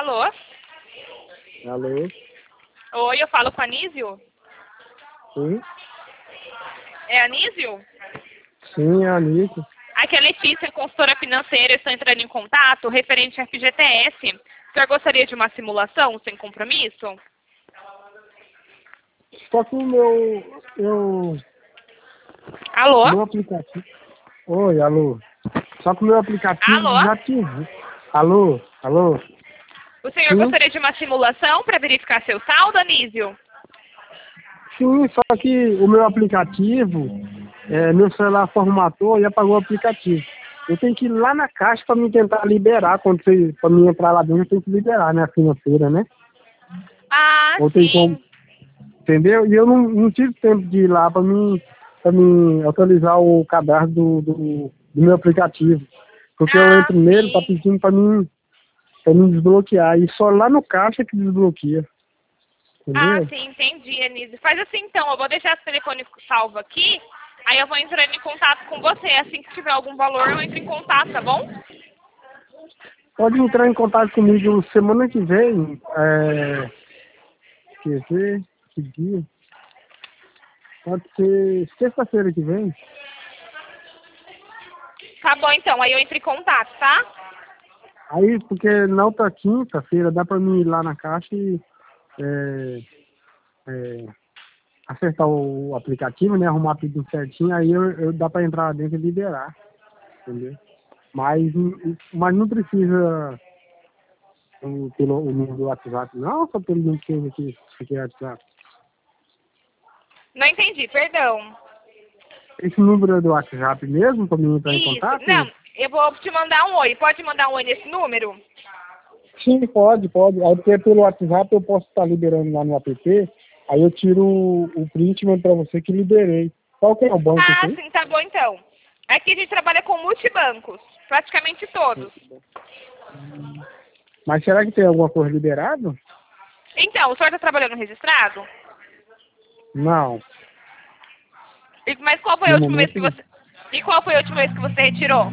Alô? Alô? Oi, eu falo com a Anísio? Sim? É Anísio? Sim, é a Anitta. Aqui é a Letícia, consultora financeira. Eu estou entrando em contato referente à FGTS. O senhor gostaria de uma simulação sem compromisso? Só que o Alô? meu aplicativo... Oi, alô? Só que o meu aplicativo Alô? desativou. Alô? Alô? O senhor Sim? gostaria de uma simulação para verificar seu saldo, Anísio? Sim, só que o meu aplicativo, meu celular formatou e apagou o aplicativo. Eu tenho que ir lá na caixa para me tentar liberar, para mim entrar lá dentro, eu tenho que liberar, né, a assinatura, né? Ah, Ou tem como, sim. entendeu? E eu não tive tempo de ir lá para mim atualizar o cadastro do meu aplicativo. Porque eu Ah, entro nele, tá sim. pedindo para mim desbloquear. E só lá no caixa que desbloqueia. Ah, Entendeu? sim, entendi, Anísio. Faz assim, então. Eu vou deixar esse telefone salvo aqui. Aí eu vou entrando em contato com você. Assim que tiver algum valor, eu entro em contato, tá bom? Pode entrar em contato comigo semana que vem. Quer ver? Que dia? Pode ser sexta-feira que vem. Tá bom, então. Aí eu entro em contato, tá? Aí, porque na outra quinta-feira dá para mim ir lá na caixa e é, é, acertar o aplicativo, né? Arrumar tudo certinho. Aí eu dá para entrar lá dentro e liberar. Entendeu? Mas não precisa pelo o número do WhatsApp, não, só pelo número que aqui é WhatsApp. Não entendi, perdão. Esse número é do WhatsApp mesmo, para mim entrar em Isso. contato? Não, eu vou te mandar um oi. Pode mandar um oi nesse número? Sim, pode. Aí porque pelo WhatsApp eu posso estar liberando lá no app, aí eu tiro o print e mando para você que liberei. Qual que é o banco Ah, aqui? sim, tá bom, então. Aqui a gente trabalha com multibancos. Praticamente todos. Mas será que tem alguma coisa liberada? Então, o senhor tá trabalhando registrado? Não, Mas qual foi a no última vez momento que não. você... E qual foi a última vez que você retirou?